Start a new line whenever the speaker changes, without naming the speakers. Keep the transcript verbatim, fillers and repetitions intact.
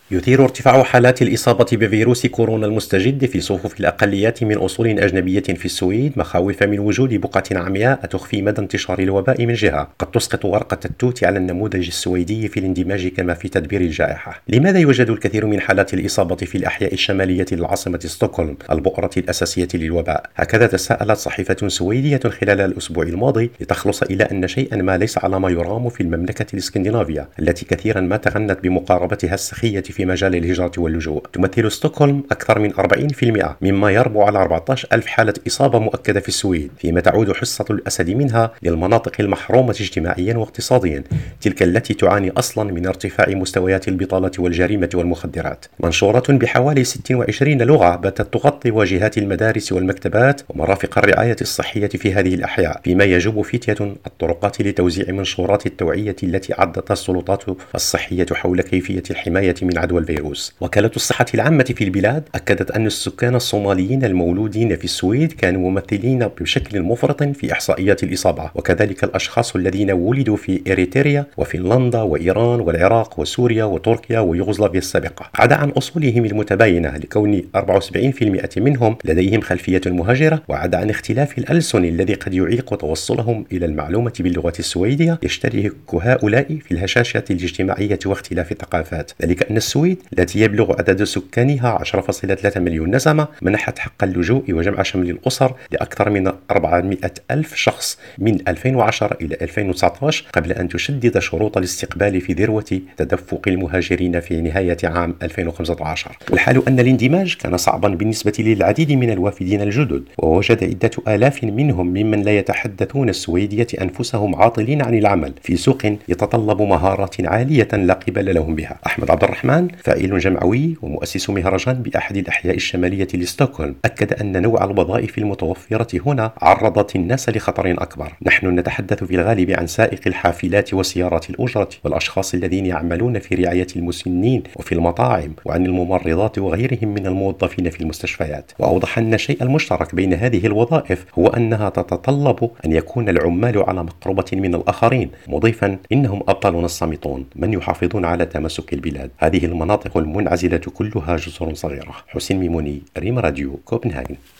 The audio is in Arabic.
يثير ارتفاع حالات الإصابة بفيروس كورونا المستجد في صفوف الأقليات من أصول أجنبية في السويد مخاوف من وجود بقعة عمياء تخفي مدى انتشار الوباء من جهة قد تسقط ورقة التوت على النموذج السويدي في الاندماج كما في تدبير الجائحة. لماذا يوجد الكثير من حالات الإصابة في الأحياء الشمالية للعاصمة ستوكهولم البؤرة الأساسية للوباء؟ هكذا تساءلت صحيفة سويدية خلال الأسبوع الماضي لتخلص إلى أن شيئا ما ليس على ما يرام في المملكة الإسكندنافية التي كثيرا ما تغنت بمقاربتها السخية في مجال الهجرة واللجوء. تمثل ستوكهولم أكثر من أربعين بالمئة مما يربو على أربعة عشر ألف حالة إصابة مؤكدة في السويد، فيما تعود حصة الأسد منها للمناطق المحرومة اجتماعيا واقتصاديا، تلك التي تعاني أصلا من ارتفاع مستويات البطالة والجريمة والمخدرات. منشورة بحوالي ستة وعشرين لغة باتت تغطي واجهات المدارس والمكتبات ومرافق الرعاية الصحية في هذه الأحياء، فيما يجوب فتية الطرقات لتوزيع منشورات التوعية التي عدتها السلطات الصحية حول كيفية الحماية من عدوى الفيروس. وكالة الصحة العامة في البلاد أكدت أن السكان الصوماليين المولودين في السويد كانوا ممثلين بشكل مفرط في إحصائيات الإصابة، وكذلك الأشخاص الذين ولدوا في إريتريا وفنلندا وإيران والعراق وسوريا وتركيا ويوغوسلافيا السابقة، عدا عن أصولهم المتباينة لكون أربعة وسبعين بالمئة منهم لديهم خلفية مهاجرة، وعدا عن اختلاف الألسن الذي قد يعيق توصلهم إلى المعلومة باللغة السويدية. يشترك هؤلاء في الهشاشة الاجتماعية واختلاف الثقافات، ذلك أن السويد التي يبلغ عدد سكانها عشرة فاصلة ثلاثة مليون نسمة منحت حق اللجوء وجمع شمل الأسر لأكثر من أربعمئة ألف شخص من ألفين وعشرة إلى ألفين وتسعة عشر، قبل أن تشدد شروط الاستقبال في ذروة تدفق المهاجرين في نهاية عام ألفين وخمسة عشر. الحال أن الاندماج كان صعبا بالنسبة للعديد من الوافدين الجدد، ووجد عدة آلاف منهم ممن لا يتحدثون السويدية أنفسهم عاطلين عن العمل في سوق يتطلب مهارات عالية لا قبل لهم بها. أحمد عبد الرحمن، فاعل جمعوي ومؤسس مهرجان بأحد الأحياء الشمالية لستوكهولم، أكد أن نوع الوظائف المتوفرة هنا عرضت الناس لخطر أكبر. نحن نتحدث في الغالب عن سائق الحافلات وسيارات الأجرة والأشخاص الذين يعملون في رعاية المسنين وفي المطاعم، وعن الممرضات وغيرهم من الموظفين في المستشفيات. وأوضح أن الشيء المشترك بين هذه الوظائف هو أنها تتطلب أن يكون العمال على مقربة من الآخرين، مضيفا إنهم أبطالنا الصامتون من يحافظون على تماسك البلاد. هذه المناطق المنعزلة كلها جزر صغيرة. حسين ميموني، ريم راديو، كوبنهاجن.